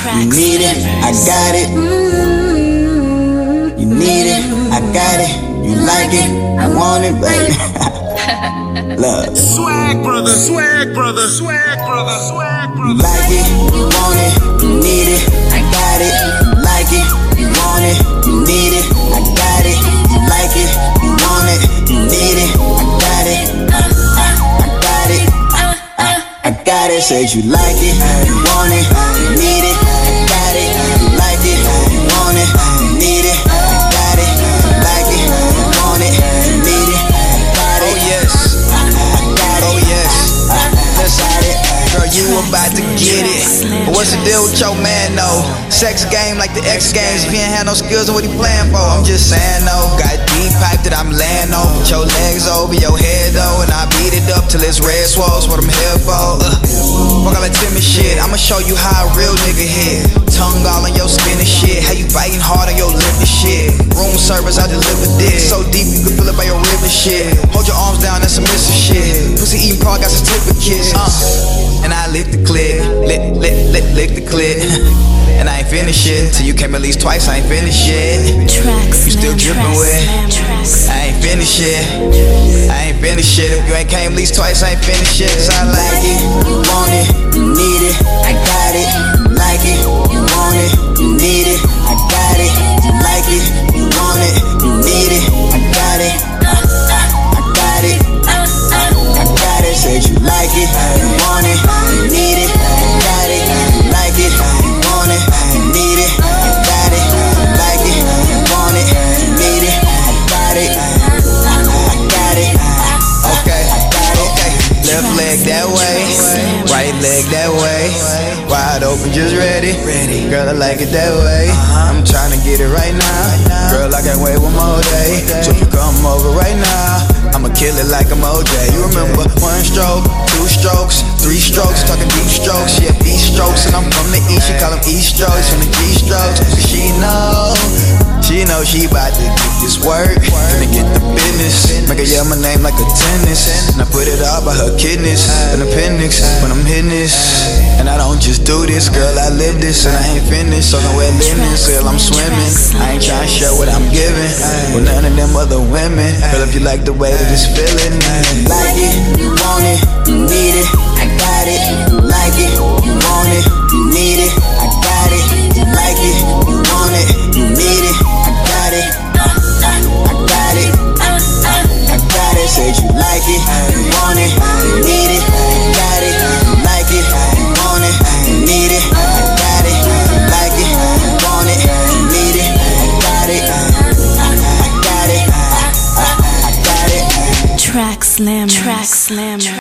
You need it, I got it. You need it, I got it. You like it, I want it, baby. Love. Swag brother, swag brother, swag brother, swag brother. You like it, you want it, you need it, I got it. You like it, you want it, you need it, I got it. You like it, you want it, you need it, I got it. I got it, I got it. Said you like it, you want it, you need it, I got it. You like it, you want it, you need it, I got it. You like it, you want it, you need it, I got it. Oh yes, oh yes, let's got it. Girl, you about to get it. But what's the deal with your man though? Sex game like the X Games. If he ain't had no skills, then what he playing for? I'm just saying though. Got deep pipe that I'm laying on. Put your legs over your head though, and I beat it up till it's red swolls. What I'm here for? Fuck all that timid shit. I'ma show you how a real nigga hit. Tongue all on your skin and shit. How you biting hard on your lip and shit. Room service, I deliver this. So deep you can feel it by your rib and shit. Hold your arms down, that's submissive shit. Pussy eating pro, got certificates. And I lick the clit, lick the clit. And I ain't finished shit. Till you came at least twice, I ain't finished shit. You still drippin' with. I ain't finished shit. I ain't finished shit. If you ain't came at least twice, I ain't finished shit. Cause I like it, you want it, you need it, I got it. You like it, you want it, you need it, I got it. You like it, you want it, you need it, I got it. I got it, I got it. Said you like it, you want it, you need it, I got it. You like it, you want it, you need it, I got it. You like it, you want it, you need it, I got it. I got it. okay. Left leg that way, right leg that way. Wide open, just ready. Girl, I like it that way. I'm tryna get it right now. Girl, I can't wait one more day. So if you come over right now, I'ma kill it like I'm OJ. You remember 1 stroke, 2 strokes, 3 strokes, talking deep strokes. Yeah, deep strokes, and I'm from the east. She call them East strokes from the G strokes. She know she bout to get this work. Finna get the business. Make her yell my name like a tennis. And I put it all by her kidneys, an appendix when I'm hitting this. And I don't just do this, girl, I live this. And I ain't finished, so don't wear linens, girl, I'm swimming. I ain't tryna show what I'm giving with none of them other women. Girl, if you like the way that it's feeling, you like it, you want it, you need it, I got it. You like it, you want it, you need it, I got it. You like it, you want it, you need it, I got it. I got it, I got it. Said you like it, you want it, you need it, I got it. You like it, you want it, you need it, I got it. You like it, you want it, you need it, I got it. I got it, I got it. Track Slammer.